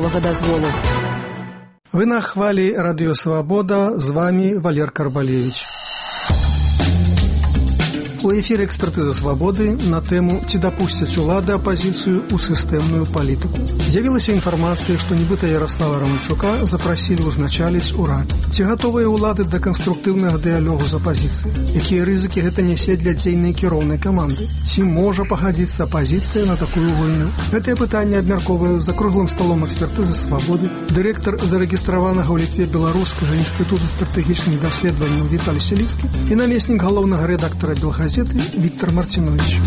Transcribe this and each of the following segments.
ніякага дазволу. Вы на хвалі Радыё Свабода, з вами Валер Карбалевич. У эфире «Экспертиза свободы» на тему «Ці допустят улады оппозицию у системную политику». З'явилася информация, что нібыта Ярослава Романчука запросили узначаліць урад. Ці готовыя улады до конструктивного диалогу з оппозицией? Якія рызыкі гэта нясе для дзейнай кіроўнай каманды? Ці можа пагадзіцца оппозиция на такую гульню? Гэтае пытанне абмяркоўваю за круглым столом «Экспертизы свободы» дырэктар зарэгістраванага ў Літве Беларускага інстытуту стратэгічных даследаванняў Віталій Селіцкі і намеснік галоўнага рэдактара «Белгазеты» Виктор Мартинович.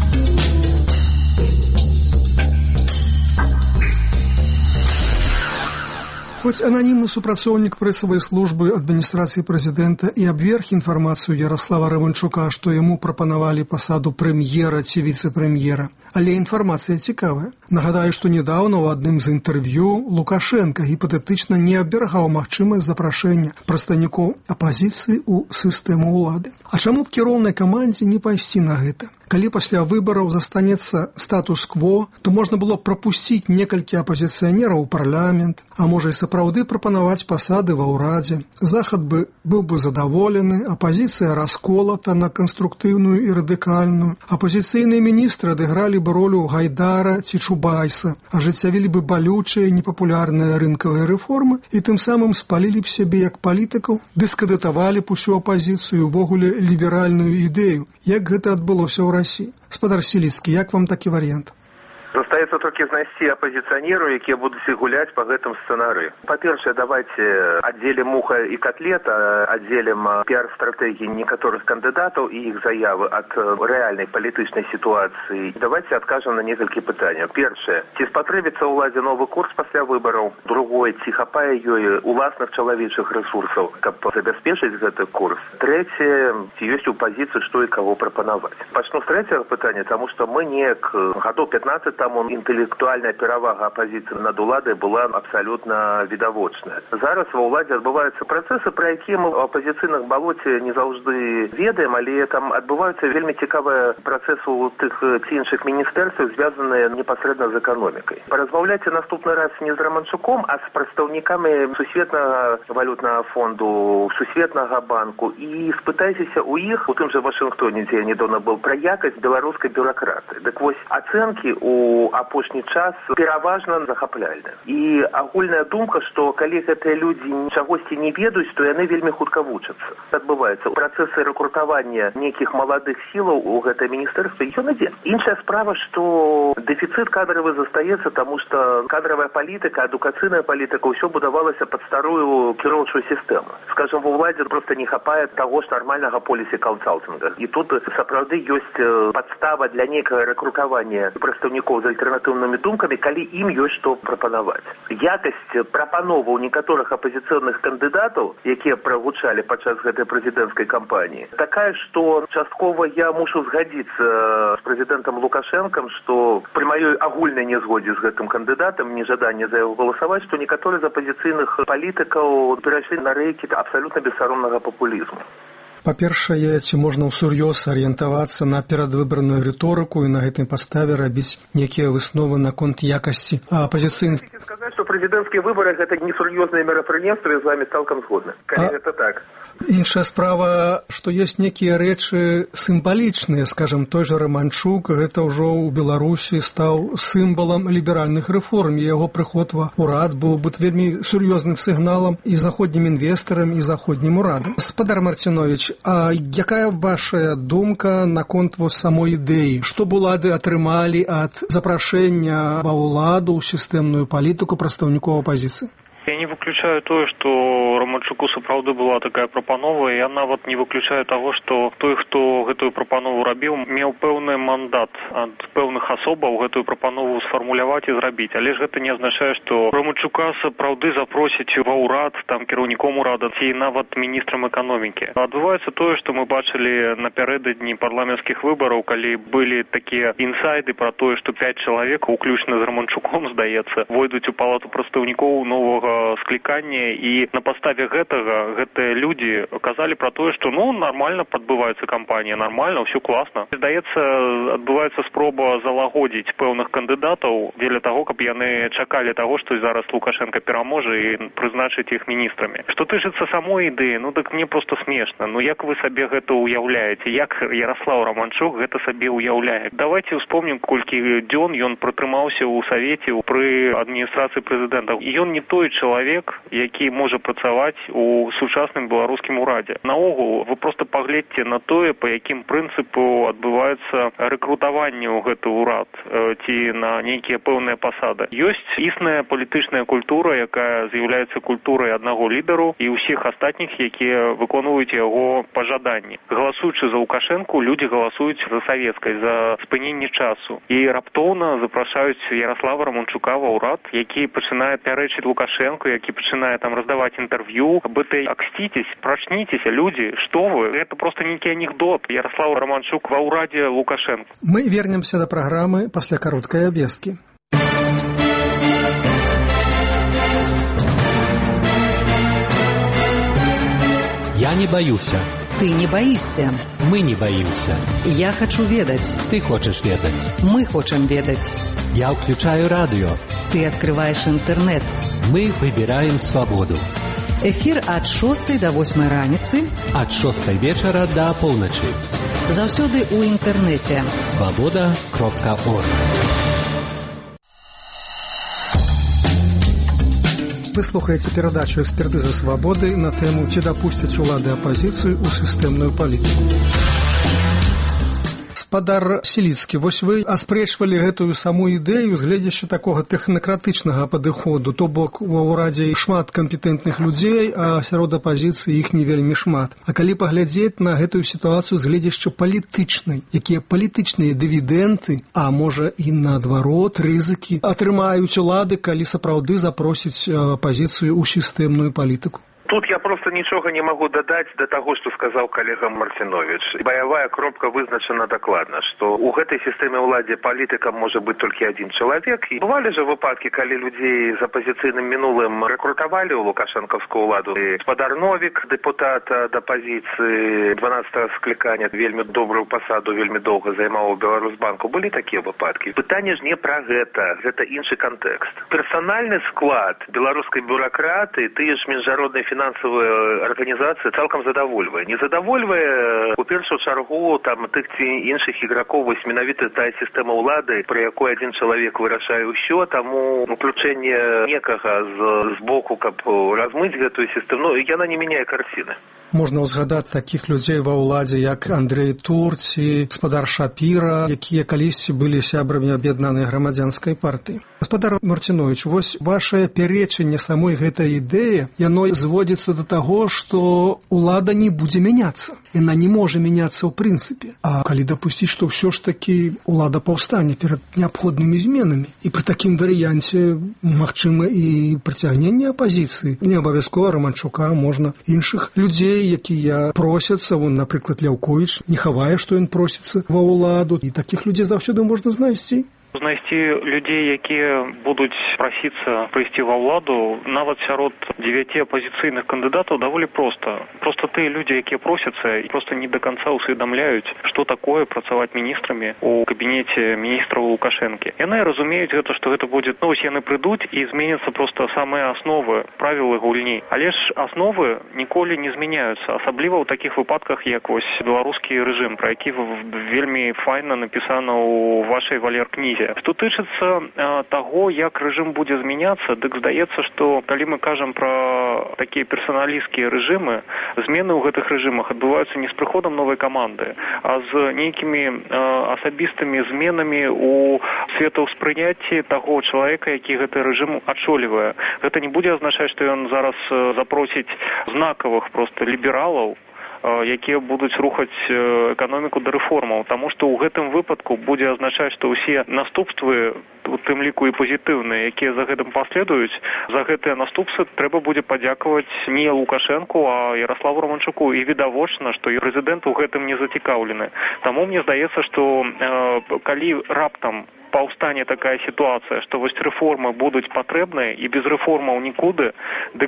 Хоць ананімны супрацоўнік прэсавай службы адміністрацыі прэзідэнта і абверг інфармацыю Ярослава Романчука, што яму прапанавалі пасаду прэм'ера ці віцэ-прэм'ера, але інфармацыя цікавая. Нагадаю, што недаўна ў адным з інтэрв'ю Лукашенка гіпатэтычна не абвяргаў магчымасць запрашэння прадстаўнікоў апазіцыі ў сістэму ўлады. А чаму б кіроўнай камандзе не пайсці на гэта? Калі пасля выбараў застанецца статус-кво, то можна было прапусціць некалькі апазіцыянераў у парламент, а можа і сапраўды прапанаваць пасады ва ўрадзе. Захад быў бы задаволены, апазіцыя расколата на канструктыўную і радыкальную. Апазіцыйныя міністры адыгралі бы ролю Гайдара ці Чубайса, ажыццявілі бы балючыя непапулярныя рынкавыя рэформы і тым самым спалілі б сябе як палітыкаў, дыскрэдытавалі б усю апазіцыю, увогуле ліберальную ідэю, як гэта адбылося ў России. Спадар Селіцкі, як вам такі варыянт? Застаецца толькі знайсці апозіцыянераў, якія будуць гуляць па гэтым сцэнарыі. Па-першае, давайте аддзелім муха і котлета, аддзелім піар-стратэгіі некаторых кандыдатаў і іх заявы ад рэальнай палітычнай сітуацыі. Давайте адкажам на некалькі пытанняў. Першае, ці спатрэбіцца ўладзе новы курс пасля выбараў? Другое, ці хапае ёй уласных чалавечых рэсурсаў, каб забяспечыць гэты курс? Трэцяе, ці ёсць у пазіцыі, што і каго прапанаваць? Пачну з трэцяга пытання, таму што мы неяк гадоў 15 таму інтэлектуальная перавага апазіцыі над уладай была абсалютна відавочная. Зараз ва ўладзе адбываюцца працэсы, пра якія мы ў апазіцыйных балоце не заўжды ведаем, але там адбываюцца вельмі цікавыя працэсы ў тых ці іншых міністэрствах, звязаныя непасрэдна з эканомікай. Паразмаўляйце наступны раз не з Романчуком, а з прадстаўнікамі Сусветнага валютнага фонду, Сусветнага банку і спытайцеся ў іх, у тым жа Вашынгтоне, дзе я недавно был, пра якасць беларускай бюракраты. Дык вось ацэнкі у апошні час пераважна захапляльны. І агульная думка, што калі гэтыя людзі чагосьці не ведаюць, то яны вельмі хутка вучацца. Адбываецца працэсы рэкрутавання нейкіх маладых сілаў у гэтае міністэрства, ён ідзе. Іншая справа, што дэфіцыт кадравы застаецца, таму што кадравая палітыка, адукацыйная палітыка ўсё будавалася пад старую кіроўчую сістэму. Скажам, ва ўладзе проста не хапае таго ж нармальнага полісі кансалтинга. І тут сапраўды ёсць падстава для нейкага рэкрутавання прадстаўнікоў з альтэрнатыўнымі думкамі, калі ім ёсць што прапанаваць. Якасць прапановаў некаторых апазіцыйных кандыдатаў, якія прагучалі падчас гэтай прэзідэнцкай кампаніі, такая, што часткова я мушу згадзіцца з прэзідэнтам Лукашэнкам, што пры маёй агульнай нязгодзе з гэтым кандыдатам, нежаданне за яго галасаваць, што некаторыя з апазіцыйных палітыкаў перайшлі на рэйкі абсалютна бессаромнага папулізму. Па-першае, ці можна ўсур'ёз арыентавацца на перадвыбарную рыторыку і на гэтай паставе рабіць нейкія высновы наконт якасці апазіцыйных? Сказаць, што прэзідэнцкія выбары гэта несур'ёзнае мерапрыемства, я з вами цалкам згодны. Калі гэта так. Іншая справа, што ёсць нейкія рэчы сімвалічныя, скажам, той жа Романчук, гэта ўжо ў Беларусі стаў сімвалам ліберальных рэформ, і яго прыход ва ўрад быў бы вельмі сур'ёзным сігналам і заходнім інвестарам, і заходнім урадам. Спадар Мартинович, а якая ваша думка наконт самой ідэі? Што б улады атрымалі ад запрашэння ва ўладу ў сістэмную палітыку прадстаўнікоў апазіцыі? Я не выключаю тое, што Романчуку сапраўды была такая прапанова, і я нават не выключаю таго, што той, хто гэтую прапанову рабіў, меў пэўны мандат ад пэўных асобаў гэтую прапанову сфармуляваць і зрабіць. Але ж гэта не азначае, што Романчука сапраўды запросяць ва ўрад, там кіраўніком урада ці нават міністрам эканомікі. Адбываецца тое, што мы бачылі напярэдадні парламенцкіх выбараў, калі былі такія інсайды пра тое, што 5 чалавек, уключна з Романчуком, здаецца, войдуць у палату прадстаўнікоў новага склікання, і на падставе гэтыя людзі казалі пра тое, што нармальна падбываецца кампанія, нармальна, ўсё класна. Здаецца, адбываецца спроба залагодзіць пэўных кандыдатаў дзеля таго, каб яны чакалі таго, што зараз Лукашенко пераможа і прызначыць іх міністрамі. Што тычыцца самой ідэі, так мне проста смешна. Як вы сабе гэта уяўляеце? Як Ярослав Романчук гэта сабе уяўляе? Давайте успомнім, колькі дзён ён пратрымаўся ў Савеце пры адміністрацыі прэзідэнта. І ён не той чалавек, які можа працаваць у сучасным беларускім урадзе. Наогул, вы проста паглядзьце на тое, па якім прынцыпу адбываецца рэкрутаванне ў гэты ўрад ці на нейкія пэўныя пасады. Ёсць існая палітычная культура, якая з'яўляецца культурай аднаго лідару і ўсіх астатніх, якія выконваюць яго пажаданні. Галасуючы за Лукашэнку, людзі галасуюць за савецкай, за спыненне часу. І раптоўна запрашаюць Ярослава Романчука ва ўрад, які пачынае пярэчыць Лукашэнку, які пачынае раздаваць інтэрв'ю. Аксціцесь, прачніцеся, людзі, што вы? Гэта проста нейкі анекдот. Ярослав Романчук ва ўрадзе Лукашэнка. Мы вернемся да праграмы пасля кароткай абвесткі. Я не боюся. Ты не боишься. Мы не боимся. Я хочу ведать. Ты хочешь ведать. Мы хотим ведать. Я включаю радио. Ты открываешь интернет. Мы выбираем свободу. Эфир от 6 до 8 раніцы. От 6 вечера до полночи. Заўсёды у интернете. Свобода.орг. Вы слухаеце перадачу «Экспертыза свабоды» на тэму «Ці дапусцяць улады апазіцыю ў сістэмную палітыку». Гаспадар Сіліцкі, вось вы аспрэчвалі гэтую саму ідэю з гледзячы такога тэхнакратычнага падыходу, то бок ва ўрадзе шмат кампетэнтных людзей, а сярод апазіцыі іх не вельмі шмат. А калі паглядзець на гэтую сітуацыю з гледзячы палітычнай, якія палітычныя дывідэнты, а можа і наадварот, рызыкі атрымаюць улады, калі сапраўды запросяць апазіцыю ў сістэмную палітыку? Тут я просто нічога не могу дадаць да таго, што сказаў калега Марціновіч. Баявая кропка вызначана дакладна, што ў гэтай сістэме ўладзе палітыкам можа быць толькі адзін чалавек. І бывалі же выпадкі, калі людзей з апазіцыйным мінулым рэкрутавалі ў лукашэнкаўскую ўладу. І гаспадар Новік, дэпутат ад апазіцыі 12-го склікання, вельмі добрую пасаду, вельмі доўга займаў у Беларусбанку. Былі такія выпадкі. Пытанне ж не пра гэта, гэта іншы кантэкст. Персанальны склад беларускай бюракратыі, тыя ж міжнародныя фінансавая арганізацыя цалкам задавольвае. Не задавольвае у першую чаргу тых ці іншых ігракоў, вось менавіта тая сістэма ўлады, пры якой адзін чалавек вырашае ўсё, таму уключэнне некага з боку, каб размыць гэтую сістэму, яна не мяняе карціны. Можна ўзгадаць такіх людзей ва ўладзе, як Андрэй Тур ці гаспадар Шапіра, якія калісьці былі сябрамі аб'яднанай грамадзянскай партыі. Гаспадар Марціновіч, вось вашае пярэчанне самой гэтай ідэі, яно зводзіцца да таго, што ўлада не будзе мяняцца. Яна не можа мяняцца ў прынцыпе. А калі дапусціць, што ўсё ж такі ўлада паўстане перад неабходнымі зменамі, і пры такім варыянце магчыма і прыцягненне апазіцыі, не абавязкова Романчука, можна іншых людзей, якія просяцца, напрыклад, Ляўковіч не хавае, што ён просіцца ва ўладу, і такіх людзей заўсёды можна знайсці. Знайсці людзей, якія будуць прасіцца прыйсці ва ўладу, нават сярод 9 апазіцыйных кандыдатаў даволі проста. Проста тыя людзі, якія просяцца, проста не да канца ўсведамляюць, што такое працаваць міністрамі ў кабінеце міністраў Лукашэнкі. Яны разумеюць гэта, што гэта будзе, вось яны прыйдуць і зменяцца проста самыя асновы, правілы гульні. Але ж асновы ніколі не змяняюцца, асабліва ў такіх выпадках, як вось беларускі рэжым, пра які вельмі файна напісана ў вашай валер-кнізе. Што тычыцца таго, як рэжым будзе змяняцца, дык здаецца, што калі мы кажам пра такія персаналісцкія рэжымы, змены ў гэтых рэжымах адбываюцца не з прыходам новай каманды, а з нейкімі асабістымі зменамі ў светаўспрыняцці таго чалавека, які гэты рэжым ачолівае. Гэта не будзе азначаць, што ён зараз запросіць знакавых проста лібералаў, якія будуць рухаць эканоміку да рэформаў, таму што ў гэтым выпадку будзе азначаць, што ўсе наступствы, у тым ліку і пазітыўныя, якія за гэтым паследуюць, за гэтыя наступствы трэба будзе падзякаваць не Лукашэнку, а Ярославу Романчуку, і відавочна, што і прэзідэнт у гэтым не зацікаўлены. Таму мне здаецца, што калі раптам паўстане такая сітуацыя, што вось рэформы будуць патрэбныя і без рэформаў нікуды, дык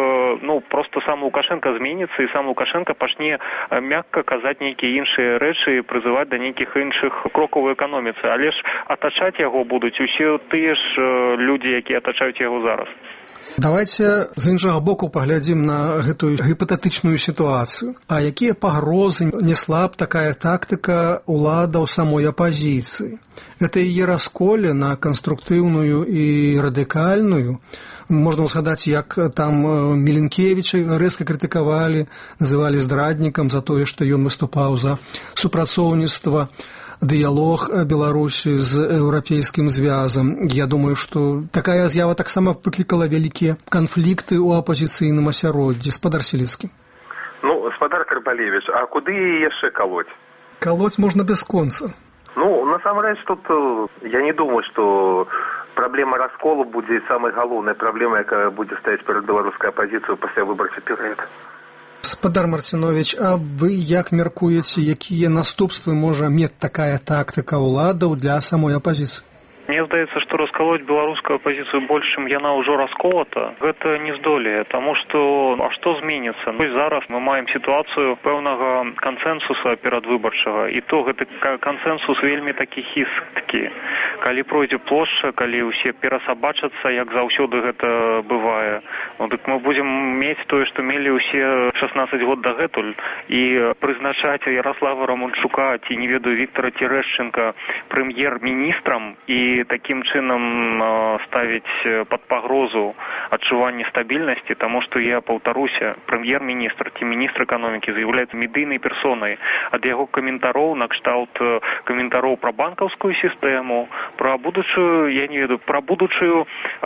просто сам Лукашенко зменіцца і сам Лукашенко пачне мякка казаць нейкія іншыя рэчы і прызываць да нейкіх іншых крокаў у эканоміцы. Але ж атачаць яго будуць усе тыя ж людзі, якія атачаюць яго зараз. Давайте з іншага боку паглядзім на гэтую гіпатэтычную сітуацыю. А якія пагрозы несла б такая тактыка ўладаў самой апазіцыі? Гэта яе расколе на канструктыўную і радыкальную. Можна згадаць, як там Міленкевіча рэзка крытыкавалі, называлі здраднікам за тое, што ён выступаў за супрацоўніцтва, дыялог Беларусі з еўрапейскім звязам. Я думаю, што такая з'ява таксама выклікала вялікія канфлікты ў апазіцыйным асяроддзі. Спадар Селіцкі. Спадар Карбалевіч, а куды яшчэ калоць? Калоць можна бясконца. Насамрэч, тут я не думаю, што праблема расколу будзе самай галоўнай праблемай, якая будзе стаяць перад беларускай апазіцыяй пасля выбарчы перыяд. Спадар Марцінович, а вы як мяркуеце, якія наступствы можа мець такая тактыка ўладаў для самой апазіцыі? Мне здаецца, што расколоць беларускую апазіцыю больш, чым яна ўжо расколата, гэта не здолее, таму што што зменіцца? Зараз мы маем сітуацыю пэўнага кансэнсуса перадвыбарчага, і то гэты кансэнсус вельмі такі хісткі. Калі пройдзе плошча, калі ўсе перасабачацца, як заўсёды гэта бывае, дык мы будзем мець тое, што мелі ўсе 16 год дагэтуль, і прызначаць Ярослава Романчука ці, не ведаю, Віктора Терэшченка прэм'ер-міністрам і таким чынам ставіць пад пагрозу адчуванне стабільнасці, таму што я паўтаруся, прэм'ер-міністр ці міністр эканомікі з'яўляецца медыйнай персонай. Ад яго каментароў накшталт каментароў пра банкаўскую сістэму, пра будучую, я не ведаю, пра будучую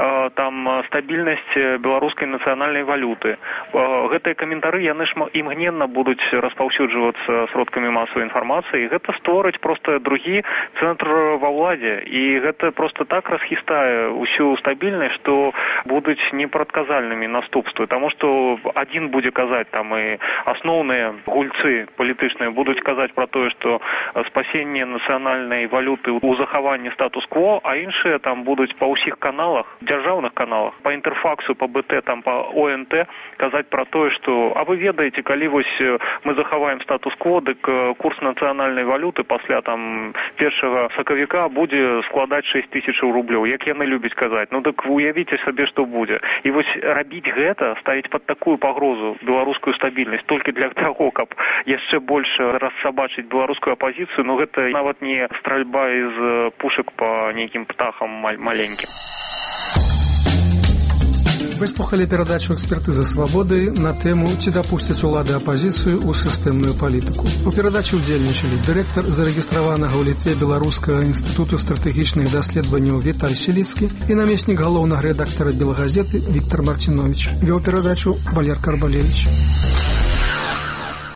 стабільнасць беларускай нацыянальнай валюты. Гэтыя каментары яны ж імгненна будуць распаўсюджвацца сродкамі масавай інфармацыі, і гэта створыць проста другі цэнтр ва ўладзе, і гэта просто так расхістае ўсю стабільнасць, што будуць непрадказальнымі наступствы, таму што адзін будзе казаць, там і асноўныя гульцы палітычныя будуць казаць пра тое, што спасенне нацыянальнай валюты ў захаванні статус-кво, а іншыя там будуць па ўсіх каналах, дзяржаўных каналах, па інтэрфаксу, па БТ, там па ОНТ казаць пра тое, што а вы ведаеце, калі вось мы захаваем статус-кво, дык курс нацыянальнай валюты пасля там 1 сакавіка будзе складаць 6 тысяч рублёў, як яны любяць казаць. Дык уявіце сабе, што будзе. І вось рабіць гэта, ставіць пад такую пагрозу беларускую стабільнасць толькі для таго, каб яшчэ больш рассабачыць беларускую апазіцыю, гэта нават не стральба з пушак па нейкім птахам маленькім. Вы слухали перадачу «Экспертыза свабоды» на тему «Ці дапусцяць улады апазіцыю ў сістэмную палітыку». У перадачы ўдзельнічалі дырэктар зарэгістраванага ў Літве Беларускага інстытуту стратэгічных даследаванняў Віталь Селіцкі і намеснік галоўнага рэдактара «Белгазеты» Віктор Марцінович. Вёў перадачу Валер Карбалевіч.